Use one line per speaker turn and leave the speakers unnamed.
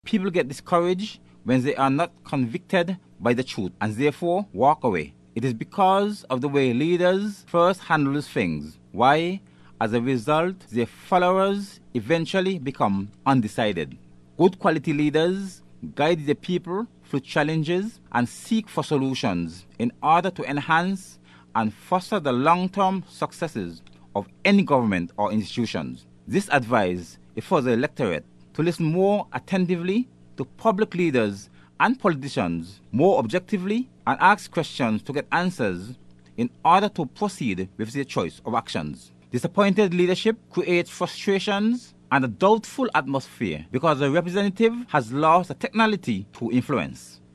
People get discouraged when they are not convicted by the truth and therefore walk away. It is because of the way leaders first handle things. Why? As a result, their followers eventually become undecided. Good quality leaders guide the people through challenges and seek for solutions in order to enhance and foster the long-term successes of any government or institutions. This advice is for the electorate to listen more attentively to public leaders and politicians more objectively and ask questions to get answers in order to proceed with their choice of actions. Disappointed leadership creates frustrations and a doubtful atmosphere because the representative has lost the technicality to influence.